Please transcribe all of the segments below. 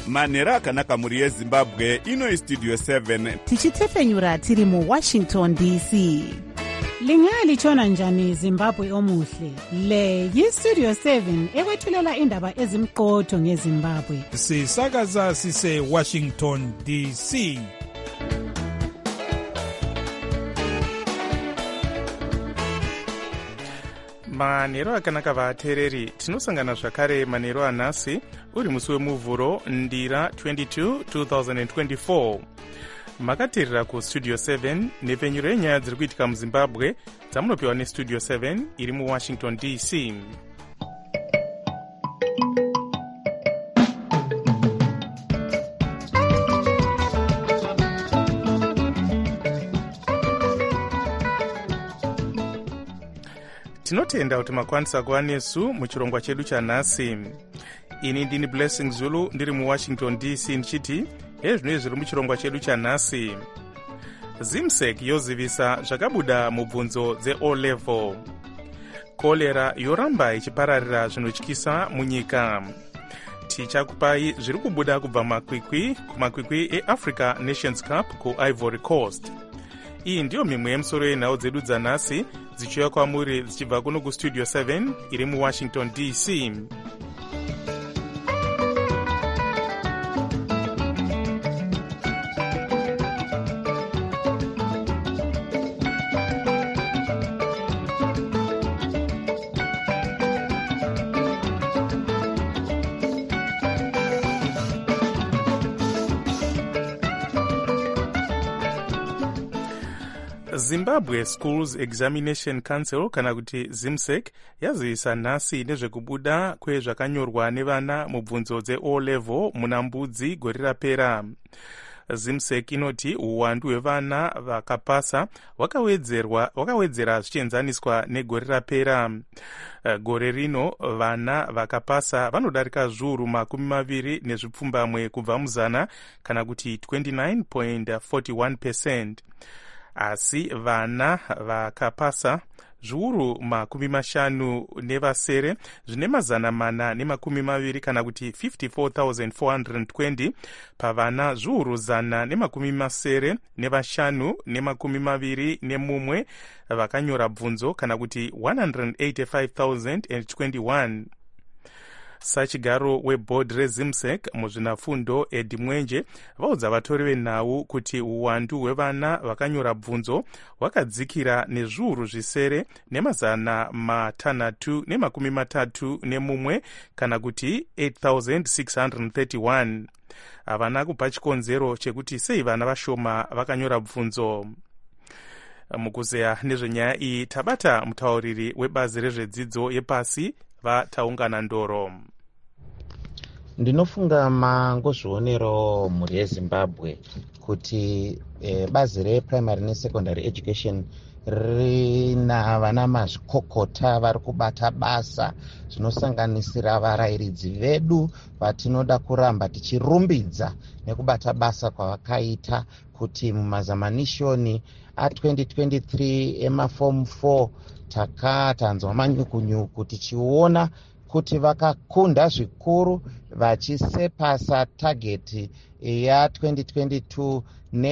manhero akanaka mhuri yezimbabwe. Ino istudio 7 tichitefenyura tiri muwashington dc. Lingalitshona njani Zimbabwe omuhle? Le yistudio 7 ekwethulela indaba ezimqotho ngeZimbabwe. Sisakaza sise Washington DC. manhero akanaka vateereri, tinosangana zvakare manhero anhasi uri musi wemuvhuro ndira 22 2024. makateerera kustudio 7 nepfenyuro yenyaya dziri kuitika muzimbabwe dzamunopiwa nestudio 7 iri muwashington dc. tinotenda kuti makwanisa kuva nesu muchirongwa chedu chanhasi. ini ndini Blessing Zulu ndiri muwashington dc ndichiti ezvinoi zviri muchirongwa chedu chanhasi. Zimsec yozivisa zvakabuda mubvunzo dze-O level. Kolera yoramba ichipararira zvinotyisa munyika. Tichakupai zviri kubuda kubva kumakwikwi eAfrica Nations Cup kuIvory Coast. Iyi ndiyo mimwe yemusoro yenhau dzedu dzanhasi dzichiuya kwamuri dzichibva kuno kustudio 7 iri muwashington dc. Zimbabwe Schools Examination Council kana kuti Zimsec yazivisa nhasi nezvekubuda kwezvakanyorwa nevana mubvunzo dze-O level muna Mbudzi gore rapera. Zimsec inoti uwandu hwevana vakapasa wakawedzera zvichienzaniswa negore rapera. Gore rino vana vakapasa vanodarika zviuru 20 kubva muzana kana kuti 29.41%. Asi vana vakapasa zviuru 50 zvine 420 kana kuti 54,420 pavana zviuru 175 vakanyora bvunzo kana kuti 185,021. Sachigaro webhodhi rezimsec muzvinafundo Edi Mwenje vaudza vatori venhau kuti uwandu hwevana vakanyora bvunzo hwakadzikira nezviuru 631 kana kuti 8,631. havana kupa chikonzero chekuti sei vana vashoma vakanyora bvunzo. Mukuzeya nezvenyaya iyi tabata mutauriri webazi rezvedzidzo yepasi vataungana ndoro. Ndinofunga mangozvionero mhuri yeZimbabwe kuti bazi reprimary nesecondary education rina vana mazvikokota vari kubata basa zvinosanganisira varairidzi vedu vatinoda kuramba tichirumbidza nekubata basa kwavakaita kuti mumazamanishoni a2023 emaform 4 takatanzwa manyukunyuku tichiona kuti vakakunda zvikuru vachisepasa tageti ya2022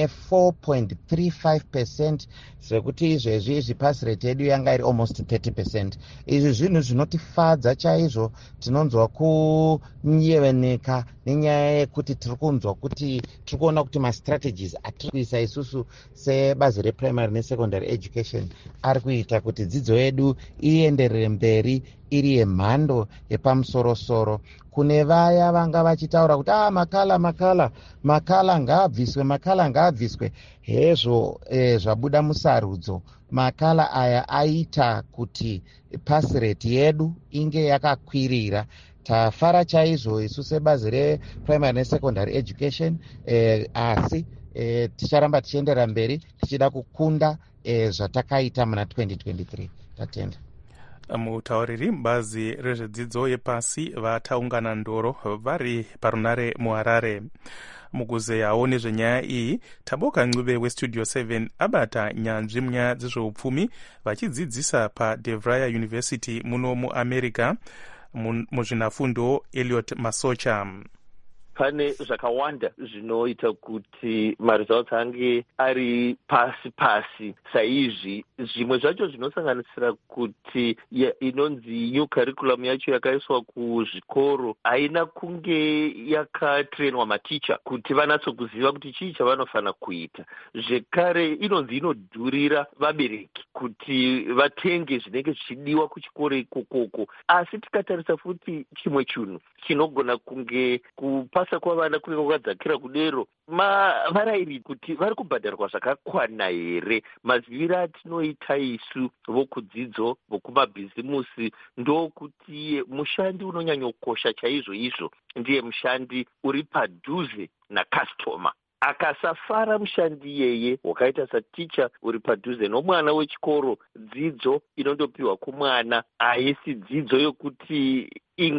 ne4.35%, zvekuti izvezvi pasi rate yedu yanga iri almost 30%. izvi zvinhu zvinotifadza chaizvo. tinonzwa kunyeveneka nenyaya yekuti tiri kunzwa kuti tiri kuona kuti mastrategies atiri kuisa isusu sebazi reprimary nesecondary education ari kuita kuti dzidzo yedu ienderere mberi iri yemhando yepamusorosoro. kune vaya vanga vachitaura kuti makala ngaabviswe hezvo zvabuda musarudzo. makala aya aita kuti pasi rate yedu inge yakakwirira. tafara chaizvo isu sebazi reprimary nesecondary education, asi ticharamba tichiendera mberi tichida kukunda zvatakaita muna 2023. tatenda. Mutauriri bazi rezvedzidzo yepasi vataungana ndoro vari parunare muHarare. Mukuzeyawo nezvenyaya iyi Taboka Ncube westudio 7 abata nyanzvi munyaya dzezveupfumi vachidzidzisa paDevrayer University muno muAmerica muzvinafundo Elliot Masocha. pane zvakawanda zvinoita kuti maresults ange ari pasi pasi saizvi. Zvimwe zvacho zvinosanganisira kuti inonzi new curriculum yacho yakaiswa kuzvikoro haina kunge yakatrainwa maticha kuti vanatsokuziva kuti chii chavanofanira kuita. Zvekare inonzi inodhurira vabereki kuti vatenge zvinenge zvichidiwa kuchikoro ikokoko. Asi tikatarisa futi chimwe chinhu chinogona kunge kupasa kwavana kunenge kwakadzakira kudero, varayiri kuti vari kubhadharwa zvakakwana here. Maziviro atinoita isu vokudzidzo vokumabhizimusi ndokuti mushandi unonyanyokosha chaizvo izvo ndiye mushandi uri padhuze nakastoma. Akasafara mushandi iyeye wakaita saticha uri padhuze nomwana wechikoro, dzidzo inondopiwa kumwana haisi dzidzo yokuti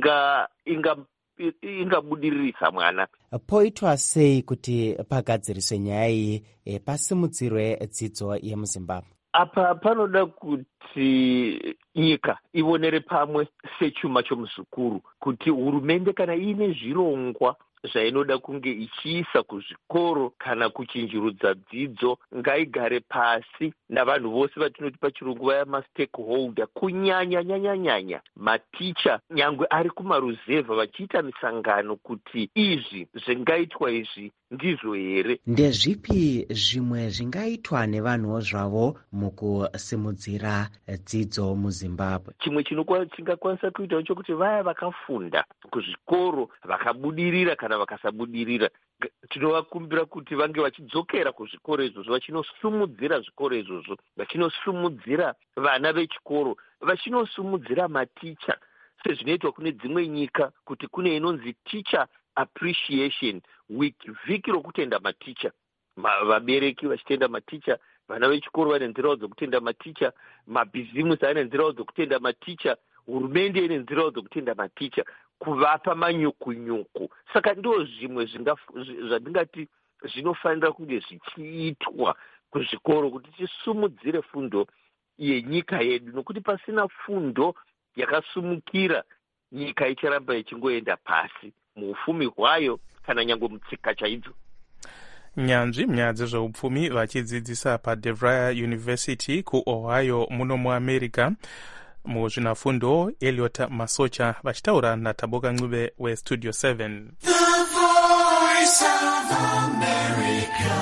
ingabudiririsa mwana. Poitwa sei kuti pagadziriswe nyaya iyi pasimudzirwe dzidzo yemuZimbabwe? Apa panoda kuti nyika ivonere pamwe sechuma chomuzukuru, kuti hurumende kana iine zvirongwa zvainoda kunge ichiisa kuzvikoro kana kuchinjurudza dzidzo, ngaigare pasi navanhu vose vatinoti pachirungu vaya mastakeholder, kunyanya maticha nyangwe ari kumaruzevha, vachiita misangano kuti izvi zvingaitwa izvi ndizvo here. Ndezvipi zvimwe zvingaitwa nevanhuwo zvavo mukusimudzira dzidzo muZimbabwe? Chimwe chingakwanisa kuita chokuti vaya vakafunda kuzvikoro vakabudirira kana vakasabudirira, tinovakumbira kuti vange vachidzokera kuzvikoro izvozvo, vachinosumudzira zvikoro izvozvo, vachinosumudzira vana vechikoro, vachinosumudzira maticha sezvinoitwa kune dzimwe nyika, kuti kune inonzi teacher appreciation week, vhiki rokutenda maticha. Vabereki vachitenda maticha, vana vechikoro vane nzirawo dzokutenda maticha, mabhizimusi ane nzirawo dzokutenda maticha, hurumende ine nzirawo dzokutenda maticha, kuvapa manyukunyuku. Saka ndo zvimwe zvandingati zvinofanira kunge zvichiitwa kuzvikoro kuti tisumudzire fundo yenyika yedu, nokuti pasina fundo yakasumukira nyika icharamba ichingoenda pasi muufumi hwayo kana nyange mutsika chaidzo. Nyanzvi munyaya dzezveupfumi vachidzidzisa paDeVry University kuOhio muno muAmerica muzvinafundo Elliot Masocha vachitaura naTaboka Ncube weStudio 7. The Voice of America,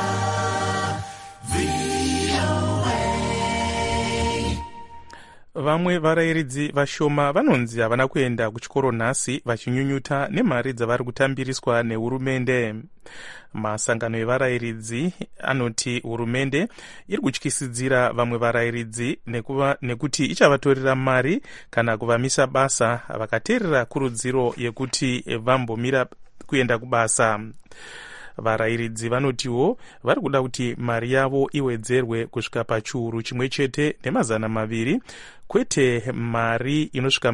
Vamwe varayiridzi vashoma vanonzi havana kuenda kuchikoro nhasi vachinyunyuta nemari dzavari kutambiriswa nehurumende. Masangano evarayiridzi anoti hurumende iri kutyisidzira vamwe varayiridzi nekuti ichavatorera mari kana kuvamisa basa vakateerera kurudziro yekuti vambomira kuenda kubasa. Varayiridzi vanotiwo vari kuda kuti mari yavo iwedzerwe kusvika pachiuru chimwe chete ne200, kwete mari inosvika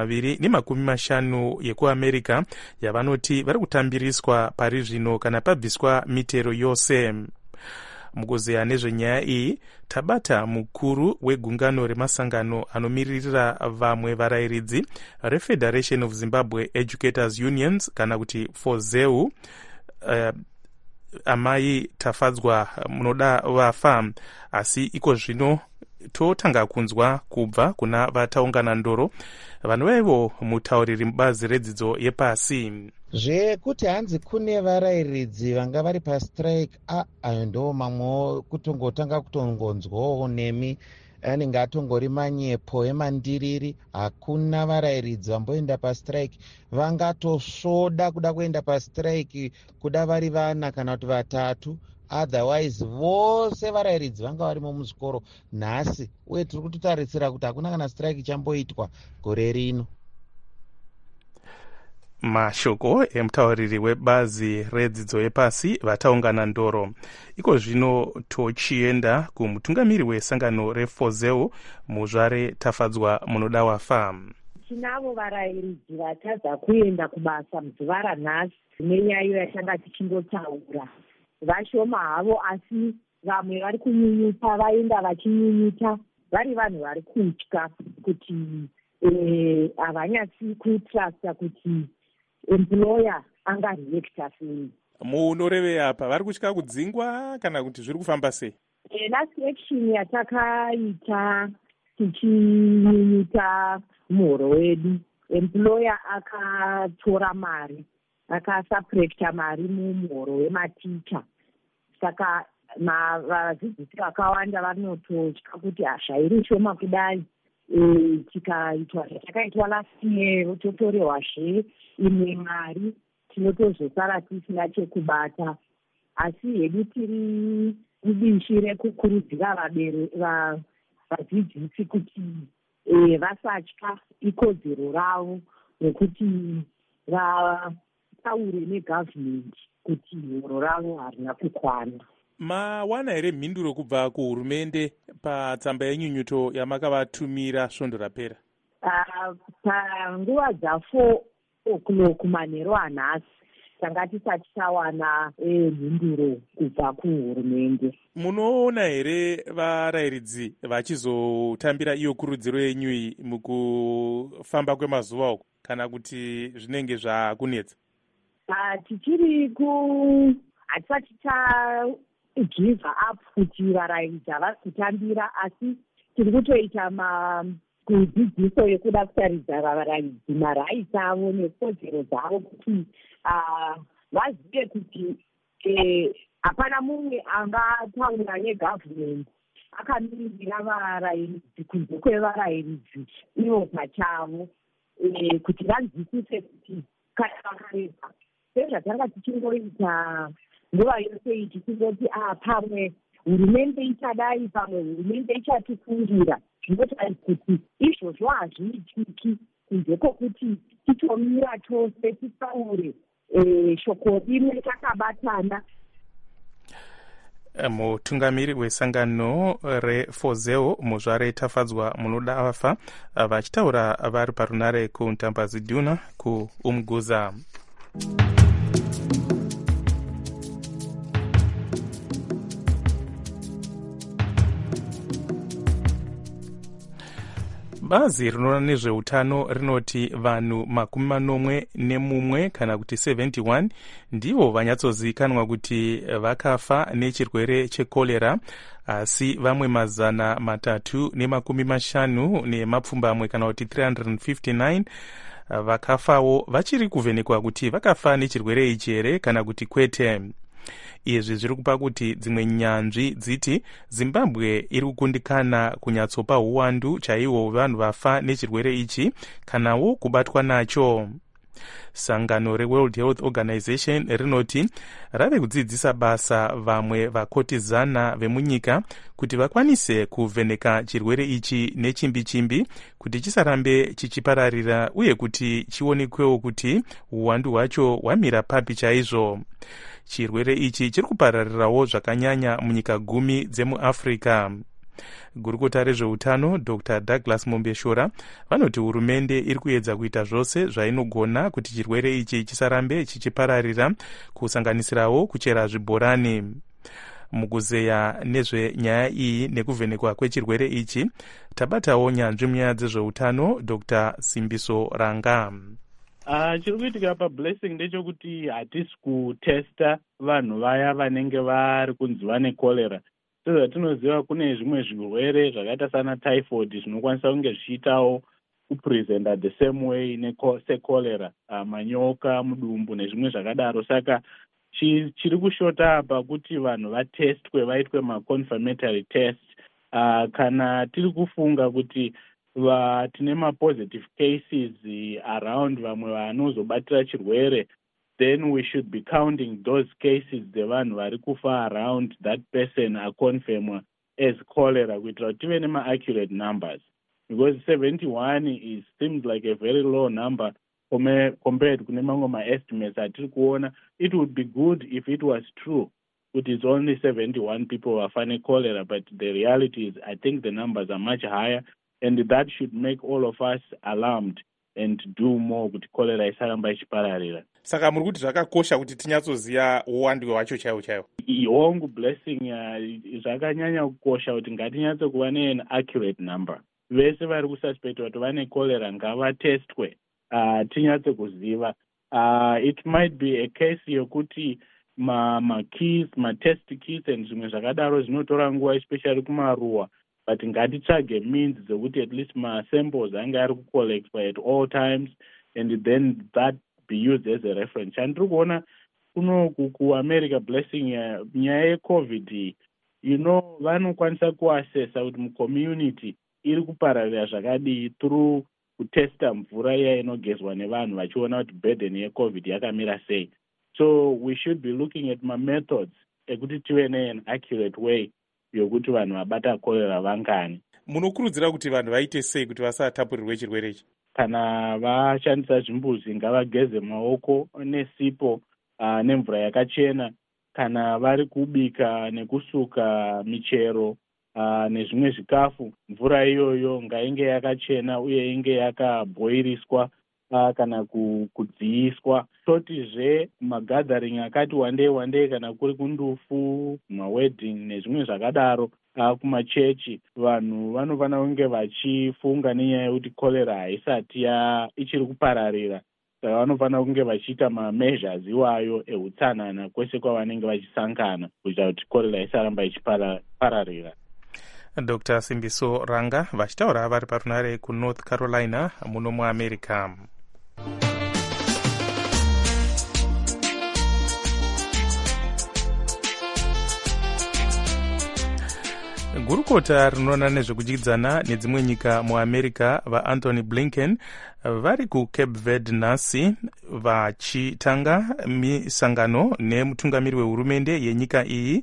250 yekuAmerica yavanoti vari kutambiriswa pari zvino kana pabviswa mitero yose. Mukuzeya nezvenyaya iyi tabata mukuru wegungano remasangano anomirira vamwe varayiridzi reFederation of Zimbabwe Educators Unions kana kuti FOZEU, Amai Tafadzwa munoda vafa, asi iko zvino totanga kunzwa kubva kuna vataungana ndoro vanova mutauriri mubazi redzidzo yepasi. Zvekuti hanzi kune varayiridzi vanga vari pastrike, ayo ndo mamwewo kutongotanga kutongonzwawo nemi anenge atongori manyepo emandiriri. Hakuna varayiridzi vamboenda pastrike, vangatosvoda kuda kuenda pastrike kuda vari vana kana kuti vatatu, otherwise vose varayiridzi vanga varimo muzvikoro nhasi, uye tiri kutotarisira kuti hakuna kana strike ichamboitwa gore rino. Mashoko emutauriri webazi redzidzo yepasi vataungana ndoro. Iko zvino tochienda kumutungamiri wesangano reFOZEU Muzvare Tafadzwa munoda wafa. Tinavo varayiridzi vatadza kuenda kubasa muzuva ranhasi nenyaya yatanga tichingotaura. Vashoma havo, asi vamwe vari kunyunyuta, vaenda vachinyunyuta vari vanhu vari kutya kuti havanyatsi kutrasta kuti employer angareacta sei. Munorevei apa vari kutya kudzingwa kana kuti zviri kufamba sei? Last action yatakaita tichinyunyuta muhoro wedu, employer akatora mari, akasubtracta mari mumuhoro wematicha. Saka vadzidzisi vakawanda vanototya kuti zvairi shoma kudai, tikaitwa zvatakaitwa last year totorehwazve imwe mari, tinotozosara tisina chekubata. Asi hedu tiri mubishi rekukurudzira vadzidzisi kuti vasatya ikodzero ravo nekuti vataure negavhmendi kuti horo ravo harina kukwana. Mawana here mhinduro kubva kuhurumende patsamba yenyunyuto yamakavatumira svondo rapera? Panguva dza4 o'clock manheru anhasi tanga tisati tawana mhinduro kubva kuhurumende. Munoona here varayiridzi vachizotambira iyo kurudziro yenyu iyi mukufamba kwemazuva uku kana kuti zvinenge zvakunetsa? Tichiri hatisati give up kuti varayiridzi havasi kutambira, asi tiri kutoita kudzidziso yekuda kutaridza varayiridzi maraiti avo nekodzero dzavo kuti vazive kuti hapana mumwe angataura negavhmendi akamiririra varayiridzi kunze kwevarayiridzi ivo pachavo, kuti vanzwisise kuti kana vakareba sezvatanga tichingoita nguva yose iyi tichingoti pamwe hurumende ichadai, pamwe hurumende ichatifungira, zvinotaridza kuti izvozvo hazviitiki kunze kwokuti titomira tose titaure shoko rimwe takabatana. Mutungamiri wesangano refozeo muzvare tafadzwa munoda vafa vachitaura vari parunare kuntambaziduna kuumguza. Bazi rinoona nezveutano rinoti vanhu 41 kana kuti 71 ndivo vanyatsozivikanwa kuti vakafa nechirwere chekorera, asi vamwe 350 kana kuti 359 vakafawo vachiri kuvhenekwa kuti vakafa nechirwere ichi here kana kuti kwete. Izvi zviri kupa kuti dzimwe nyanzvi dziti Zimbabwe iri kukundikana kunyatsopa uwandu chaihwo vanhu vafa nechirwere ichi kanawo kubatwa nacho. Sangano reWorld Health Organization rinoti rave kudzidzisa basa vamwe vakotizana vemunyika kuti vakwanise kuvheneka chirwere ichi nechimbi-chimbi kuti chisarambe chichipararira uye kuti chionekwewo kuti uwandu hwacho hwamira papi chaizvo. Chirwere ichi chiri kupararirawo zvakanyanya munyika 10 dzemuAfrica. Gurukota rezveutano Dr. Douglas Mombeshora vanoti hurumende iri kuedza kuita zvose zvainogona kuti chirwere ichi chisarambe chichipararira, kusanganisirawo kuchera zvibhorani. Mukuzeya nezvenyaya iyi nekuvhenekwa kwechirwere ichi tabatawo nyanzvi munyaya dzezveutano Dr. Simbiso Ranga. Chiri kuitika pablessing ndechekuti hatisi kutesta vanhu vaya vanenge vari kunzi vane kolera. Sezvatinoziva kune zvimwe zvirwere zvakaita sana typhoid zvinokwanisa kunge zvichiitawo kupresenta the same way sekolera, manyoka, mudumbu nezvimwe zvakadaro. Saka chiri kushota apa kuti vanhu vatestwe, vaitwe maconfirmatory test. Kana tiri kufunga kuti tine mapositive cases around vamwe vanozobatira chirwere, then we should be counting those cases dzevanhu vari kufa around that person aconfirmwa as cholera kuitira kuti tive nema-accurate numbers, because 71 seems like a very low number compared kune mamwe ma-estimates atiri kuona. It would be good if it was true kuti it's only 71 people vafa necholera, but the reality is I think the numbers are much higher, and that should make all of us alarmed and do more kuti cholera isaramba ichipararira. Saka muri kuti zvakakosha kuti tinyatsoziva uwandu hwacho chaiwo. Hongu blessing zvakanyanya kukosha kuti ngatinyatso kuva ne-accurate number. Vese vari kususpect kuti vane cholera ngavatestwe, tinyatso kuziva It might be a case yokuti ma-keys, ma-test kits and zvimwe zvakadaro zvinotora nguva especially kumaruwa, but ngatitsvage means dzekuti at least ma-samples ange ari kucollectwa at all times and then that be used as a reference. Chandiri kuona kuno kuamerica blessing nyaya yecovid vanokwanisa kuassessa kuti mucommunity iri kupararira zvakadii through kutesta mvura iya inogezwa nevanhu vachiona kuti burden yecovid yakamira sei. So we should be looking at methods ekuti tive nean accurate way yokuti vanhu vabata cholera vangani. Munokurudzira kuti vanhu vaite sei kuti vasatapurirwe chirwere ichi? Kana vashandisa zvimbuzi ngavageze maoko nesipo nemvura yakachena. Kana vari kubika nekusuka michero nezvimwe zvikafu, mvura iyoyo ngainge yakachena uye inge yakabhoiriswa kana kudziiswa. Totizve magathering akati wandei kana kuri kundufu, mawedding nezvimwe zvakadaro kumachechi, vanhu vanofana kunge vachifunga nenyaya yekuti cholera haisati ichiri kupararira. Saka vanofana kunge vachiita ma-measures iwayo ehutsanana kwese kwavanenge vachisangana kuita kuti cholera isaramba ichipararira. Dr. Simbiso Ranga vachitaura vari parunare kuNorth Carolina muno muAmerica. Gurukota rinoona nezvekudyidzana nedzimwe nyika muAmerica vaAnthony Blinken vari kuCape Verde nhasi vachitanga misangano nemutungamiri wehurumende yenyika iyi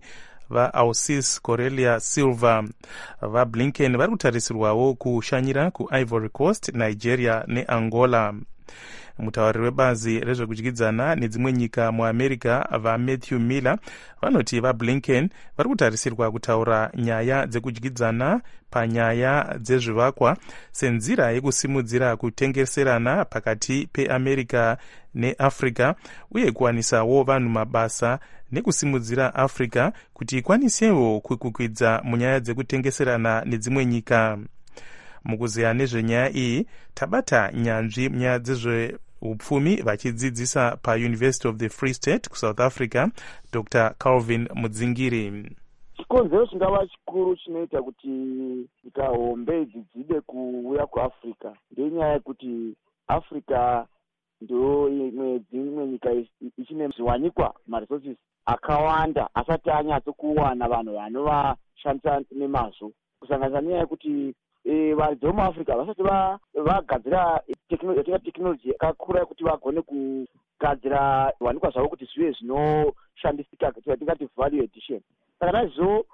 vaAusis Correia Silva. VaBlinken vari kutarisirwawo kushanyira kuIvory Coast, Nigeria neAngola. Mutauriri webazi rezvekudyidzana nedzimwe nyika muAmerica vaMatthew Miller vanoti vaBlinken vari kutarisirwa kutaura nyaya dzekudyidzana panyaya dzezvivakwa senzira yekusimudzira kutengeserana pakati peAmerica neAfrica uye kuwanisawo vanhu mabasa nekusimudzira Africa kuti ikwanisewo kukwidza munyaya dzekutengeserana nedzimwe nyika. Mukuziya nezvenyaya iyi tabata nyanzvi munyaya dzezveupfumi vachidzidzisa paUniversity of the Free State kuSouth Africa, Dr. Calvin Mudzingiri. Chikonzero chingava chikuru chinoita kuti nyika hombe idzi dzide kuuya kuAfrica ndenyaya yekuti Africa ndo dzimwe nyika ichine zviwanikwa maresources akawanda asati anyatsokuwana vanhu vanovashandisa nemazvo, kusanganisa nyaya yekuti vanhu muAfrica vasati vagadzira tekinoloji yakakura yekuti vagone kugadzira zviwanikwa zvavo kuti zvive zvinoshandisika tingati value addition. Saka naizvo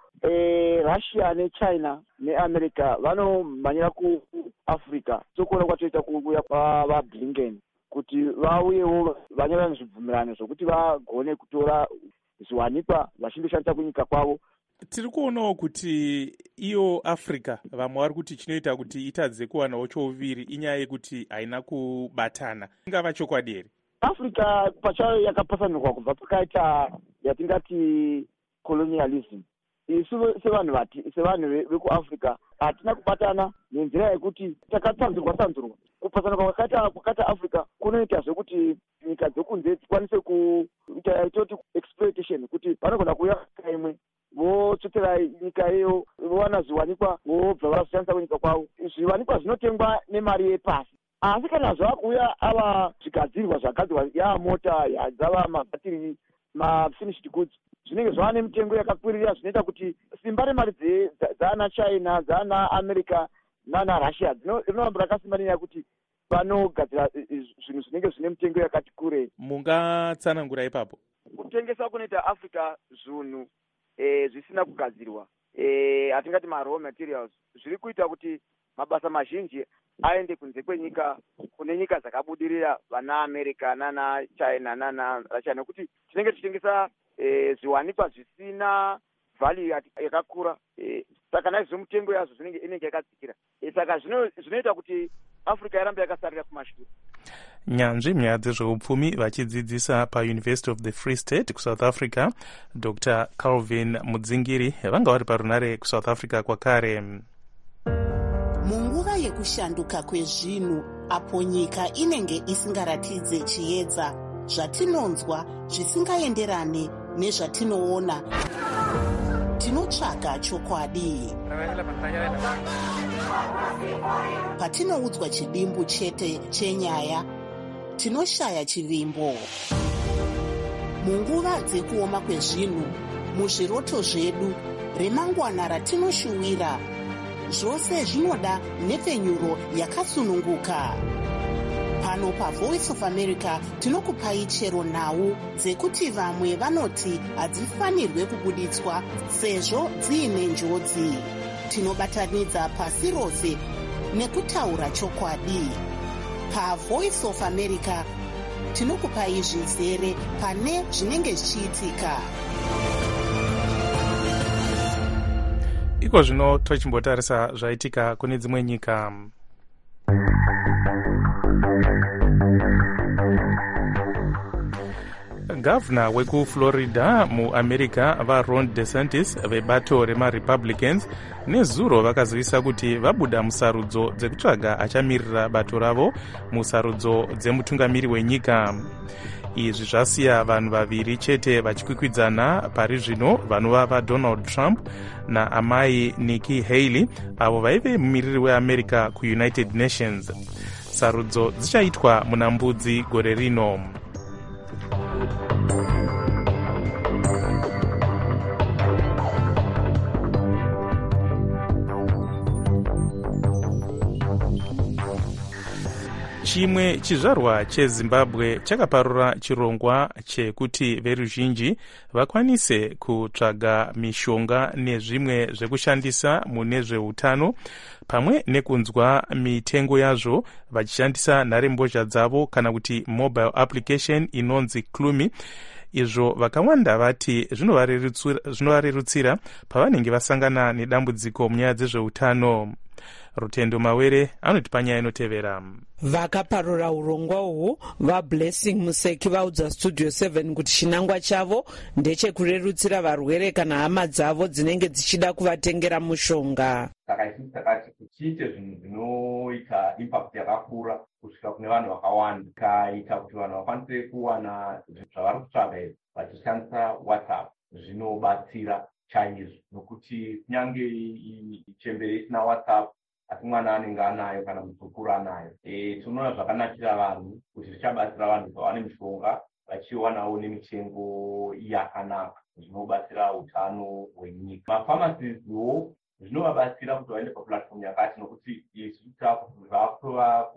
Russia neChina neAmerica vanomhanyira kuAfrica. Sokuona kwatoita kuuya kwavaBlinken kuti vauyewo vanyora zvibvumirano zvokuti vagone kutora zviwanikwa vachindoshandisa kunyika kwavo. Tiri kuonawo kuti iyo Africa vamwe vari kuti chinoita kuti itadze kuwanawo chouviri inyaya yekuti haina kubatana. Ingava chokwadi here? Africa pachayo yakapasanurwa kubva pakaita yatingati colonialism. Isu sevanhu vekuAfrica hatina kubatana nenzira yekuti takatsanzurwa. Kupasanuka kwakaita Africa kunoita zvekuti nyika dzokunze dzikwanise kuita yaitoti exploitation, kuti vanogona kuuya nyika imwe votsvotera nyika iyo vowana zviwanikwa vobva vashandisa kunyika kwavo. Zviwanikwa zvinotengwa nemari yepasi, asi kana zvaakuuya ava zvigadzirwa zvagadzirwa yaamota dzava mabhatiri mafinished goods zvinenge zvava nemitengo yakakwirira, zvinoita kuti simba remari dzaana China dzaana America nana Russia rinoramba rakasimba nenyaya yekuti vanogadzira zvinhu zvinenge zvine mitengo yakati kurei. Mungatsanangura ipapo? Kutengesa kunoita Africa zvinhu zvisina kugadzirwa, hatingati ma-raw materials, zviri kuita kuti mabasa mazhinji aende kunze kwenyika, kune nyika dzakabudirira vana America nana China nana Russia, nekuti tinenge tichitengesa zviwanikwa zvisina value yakakura. Saka naizvo mitengo yazvo inenge yakadzikira. Saka zvinoita kuti Africa yarambe yakasarira kumashure. Nyanzvi munyaya dzezveupfumi vachidzidzisa paUniversity of the Free State kuSouth Africa, Dr. Calvin Mudzingiri vanga vari parunare kuSouth Africa kwakare. Munguva yekushanduka kwezvinhu, apo nyika inenge isingaratidze chiedza, zvatinonzwa zvisingaenderane nezvatinoona. Tinotsvaga chokwadi. Patinoudzwa chidimbu chete chenyaya, tinoshaya chivimbo. Munguva dzekuoma kwezvinhu, muzviroto zvedu, remangwana ratinoshuwira, zvose zvinoda nhepfenyuro yakasununguka. Pano paVoice of America tinokupai chero nhau dzekuti vamwe vanoti hadzifanirwe kubuditswa sezvo dziine njodzi. Tinobatanidza pasi rose nekutaura chokwadi. PaVoice of America tinokupai zvizere pane zvinenge zvichiitika. Iko zvino tochimbotarisa zvaitika kune dzimwe nyika. Gavana wekuFlorida muAmerica vaRon DeSantis vebato remaRepublicans nezuro vakazivisa kuti vabuda musarudzo dzekutsvaga achamirira bato ravo musarudzo dzemutungamiri wenyika. Izvi zvasiya vanhu vaviri chete vachikwikwidzana pari zvino vanova vaDonald Trump naamai Nikki Haley avo vaive mumiriri weAmerica kuUnited Nations. Sarudzo dzichaitwa muna Mbudzi gore rino. Chimwe chizvarwa cheZimbabwe chakaparura chirongwa chekuti veruzhinji vakwanise kutsvaga mishonga nezvimwe zvekushandisa mune zveutano pamwe nekunzwa mitengo yazvo vachishandisa nharembozha dzavo kana kuti mobile application inonzi Klumi. Izvo vakawanda vati zvinovarerutsira pavanenge vasangana nedambudziko munyaya dzezveutano. Rutendo Mawere anoti panyaya inotevera. Vakaparura urongwa uhu vaBlessing Museki vaudza Studio 7 kuti chinangwa chavo ndechekurerutsira varwere kana hama dzavo dzinenge dzichida kuvatengera mushonga. Saka isusu takati tiite zvinhu zvinoita impact yakakura kusvika kune vanhu vakawanda, kaita kuti vanhu vakwanise kuwana zvavari kutsvaga vachishandisa WhatsApp. Zvinobatsira chaizvo nokuti kunyange chembere isina WhatsApp asi mwana anenge anayo kana mudzukuru anayo. Tinoona zvakanakira vanhu kuti zvichabatsira vanhu vawane mishonga vachiwanawo nemitengo yakanaka, zvinobatsira utano hwenyika. Mafamasiziwo zvinovabatsira kuti vaende paplatform yakati nokuti isu zvakutova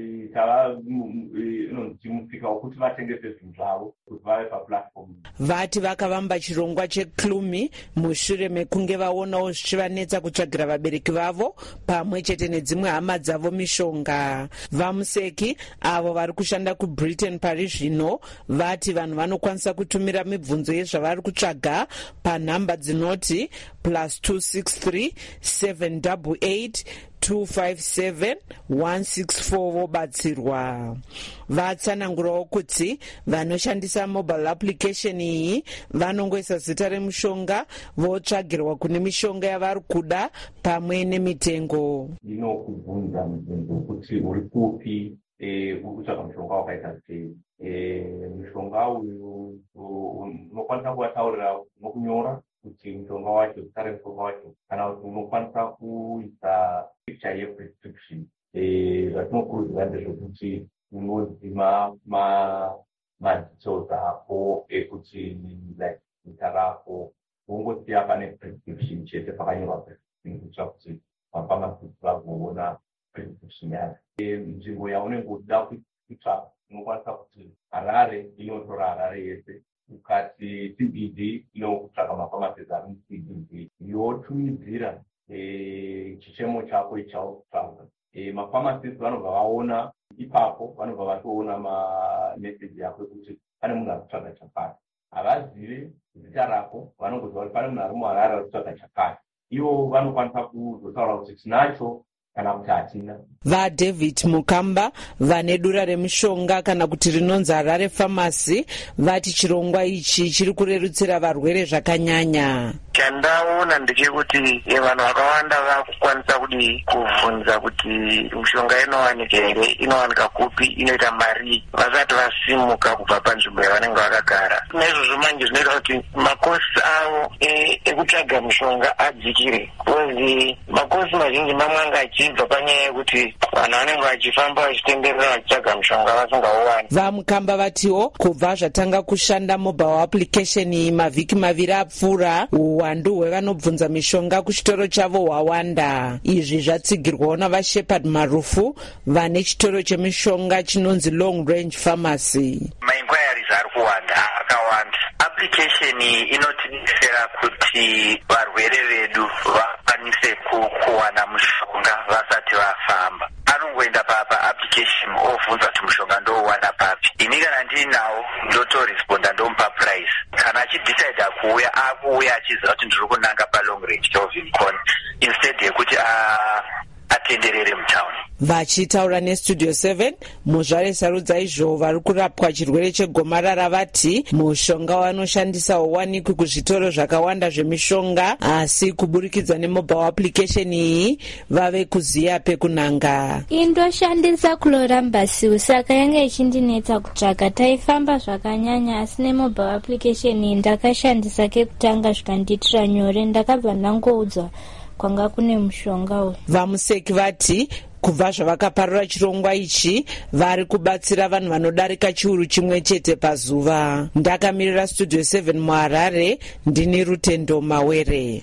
chimusika wekuti vatengese zvinhu zvavo kuti vave paplatform. Vati vakavamba chirongwa cheKlumi mushure mekunge vaonawo zvichivanetsa kutsvagira vabereki vavo pamwe chete nedzimwe hama dzavo mishonga. VaMuseki avo vari kushanda kuBritain pari zvino vati vanhu vanokwanisa kutumira mibvunzo yezvavari kutsvaga panhamba dzinoti +263 788 257 164 vobatsirwa. Vatsanangurawo kuti vanoshandisa mobile application iyi vanongoisa zita remushonga votsvagirwa kune mishonga yavari kuda pamwe nemitengo. Inokubvunza mubvunzo kuti uri kupi, uri kutsvaga mushonga wakaita sei. Mushonga uyu unokwanisa kuvataurira nokunyora kuti mushonga wacho, zita remushonga wacho, kana kuti unokwanisa kuisa picture yeprescription. Zvatinokurudzira ndezvekuti unodzima madetails ako ekuti zita rako wongosiya pane prescription chete pakanyorwa prescription kuitira kuti mafamasi vagoona prescription yacho. Nzvimbo yaunenge uchida kuitsvaka unokwanisa kuti Harare inotora Harare yese, ukati CBD inokutsvaka mafamasi ari muCBD yotumidzira chichemo chako chausitsvaga. Mafamasi vanobva vaona ipapo, vanobva vatoona mameseji yako ekuti pane munhu ari kutsvaga chakati. Havazive zita rako, vanongoziva kuti pane munhu ari muHarare ari kutsvaga chakati. Ivo vanokwanisa kuzotaura kuti tinacho kana kuti hatina. vaDavid Mukamba vane dura remishonga kana kuti rinonzi Harare Pharmacy vati chirongwa ichi chiri kurerutsira varwere zvakanyanya. Chandaona ndechekuti vanhu vakawanda vakukwanisa kuti kubvunza kuti mishonga inowanika here, inowanika kupi, inoita mari vasati vasimuka kubva panzvimbo yavanenge vakagara. Naizvozvo manje zvinoita kuti makosi avo ekutsvaga mishonga adzikire, kozi makosi mazhinji mamwe anga achibva panyaya yekuti vanhu vanenge vachifamba vachitenderera vachitsvaga mishonga vasingauwani. vaMukamba vatiwo kubva zvatanga kushanda mobile application mavhiki maviri apfuura, uwandu hwevanobvunza mishonga kuchitoro chavo hwawanda. Izvi zvatsigirwawo navaShepard Marufu vane chitoro chemishonga chinonzi Long Range Pharmacy. Mainquiries ari kuwanda akawanda. Application inotidetsera kuti varwere vedu vakwanise kuwana mushonga vasati vafamba. Anongoenda paapplication obvunza kuti mushonga ndouwana papi. Ini kana ndinawo ndotoresponda ndomupa price. Kana achidecide kuuya akuuya achiziva kuti ndiri kunanga paLong Range Kelvin Con instead yekuti atenderere mutown. Vachitaura neStudio 7 muzvare sarudza izvo vari kurapwa chirwere chegomarara vati mushonga wanoshandisa hauwanikwi kuzvitoro zvakawanda zvemishonga, asi kuburikidza nemobile application iyi vave kuziya pekunanga. Indoshandisa Chlorambasiu, saka yanga ichindinetsa kutsvaga. Taifamba zvakanyanya, asi nemobile application iyi ndakashandisa kekutanga zvikandiitira nyore. Ndakabva ndangoudzwa kwanga kune mushonga uyu. vaMuseki vati kubva zvavakaparura chirongwa ichi vari kubatsira vanhu vanodarika chiuru chimwe chete pazuva. Ndakamirira Studio 7 muHarare, ndini Rutendo Mawere.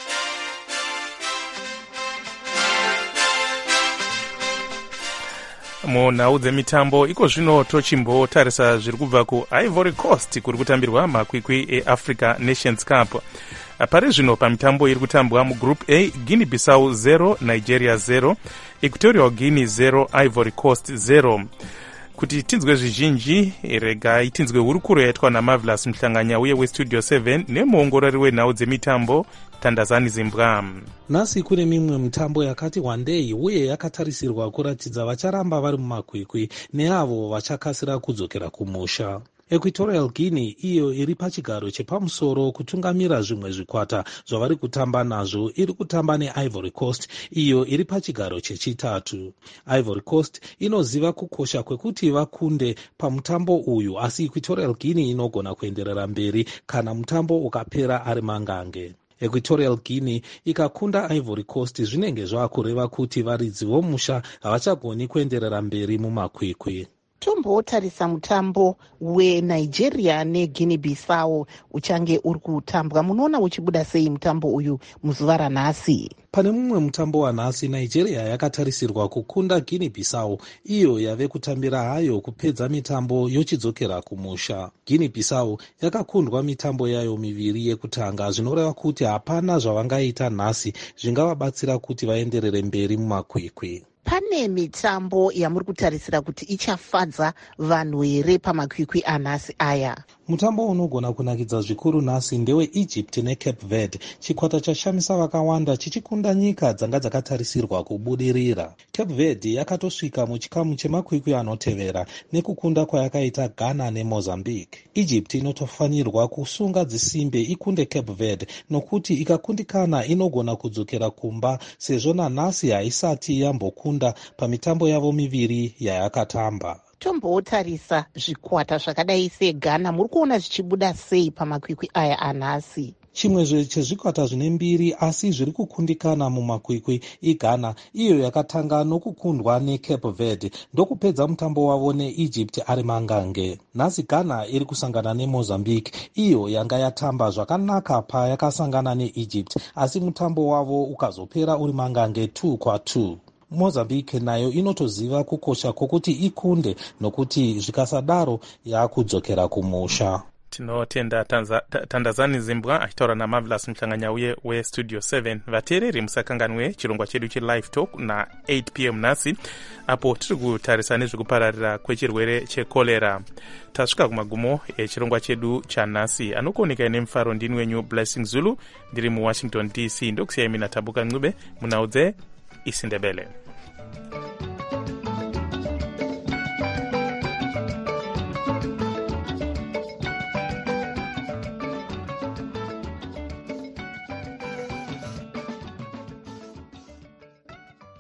munhau dzemitambo iko zvino tochimbotarisa zviri kubva kuIvory Coast kuri kutambirwa makwikwi eAfrica Nations Cup. Pari zvino pamitambo iri kutambwa mugroup A, Guinea Bissau 0 Nigeria 0, Equatorial Guinea 0 Ivory Coast 0. Kuti tinzwe zvizhinji regai tinzwe hurukuro yaitwa naMarvelous Mhlanganya uye weStudio 7 nemuongorori wenhau dzemitambo Tandazani Zimbwa. Nhasi kune mimwe mitambo yakati wandei uye yakatarisirwa kuratidza vacharamba vari mumakwikwi neavo vachakasira kudzokera kumusha. Equatorial Guinea iyo iri pachigaro chepamusoro kutungamira zvimwe zvikwata zvavari kutamba nazvo iri kutamba neIvory Coast iyo iri pachigaro chechitatu. Ivory Coast inoziva kukosha kwekuti vakunde pamutambo uyu, asi Equatorial Guinea inogona kuenderera mberi kana mutambo ukapera ari mangange. Equatorial Guinea ikakunda Ivory Coast zvinenge zvaakureva kuti varidzi vomusha havachagoni kuenderera mberi mumakwikwi. Tombotarisa mutambo weNigeria neGuinea Bissau uchange uri kutambwa. Munoona uchibuda sei mutambo uyu muzuva ranhasi? Pane mumwe mutambo wanhasi Nigeria yakatarisirwa kukunda Guinea Bissau iyo yave kutambira hayo kupedza mitambo yochidzokera kumusha. Guinea Bissau yakakundwa mitambo yayo miviri yekutanga, zvinoreva kuti hapana zvavangaita nhasi zvingavabatsira kuti vaenderere mberi mumakwikwi. Pane mitambo yamuri kutarisira kuti ichafadza vanhu here pamakwikwi anhasi aya? Mutambo unogona kunakidza zvikuru nhasi ndewe Egypt neCape Verde, chikwata chashamisa vakawanda chichikunda nyika dzanga dzakatarisirwa kubudirira. Cape Verde yakatosvika muchikamu chemakwikwi anotevera nekukunda kwayakaita Ghana neMozambique. Egypt inotofanirwa kusunga dzisimbe ikunde Cape Verde, nokuti ikakundikana inogona kudzokera kumba sezvo nanhasi haisati yambokunda pamitambo yavo miviri yayakatamba. Tombotarisa zvikwata zvakadai seGhana, muri kuona zvichibuda sei pamakwikwi aya anhasi? Chimwe chezvikwata zvine mbiri asi zviri kukundikana mumakwikwi iGhana, iyo yakatanga nokukundwa neCape Verde ndokupedza mutambo wavo neEgypt ari mangange. Nhasi Ghana iri kusangana neMozambique, iyo yanga yatamba zvakanaka payakasangana neEgypt, asi mutambo wavo ukazopera uri mangange 2-2. Mozambique nayo inotoziva kukosha kwokuti ikunde, nokuti zvikasadaro yakudzokera kumusha. Tinotenda Tandazani Zimbwa achitaura naMarvelous Mhlanganya uye weStudio 7. Vateereri musakanganwe chirongwa chedu cheLive Talk na 8 p.m. nhasi, apo tiri kutarisa nezvekupararira kwechirwere chekolera. Tasvika kumagumo echirongwa chedu chanhasi. Anokuoneka nemufaro ndini wenyu Blessing Zulu, ndiri muWashington DC. Ndokusiyai mina Tabuka Ncube munhau dzeIsindebele.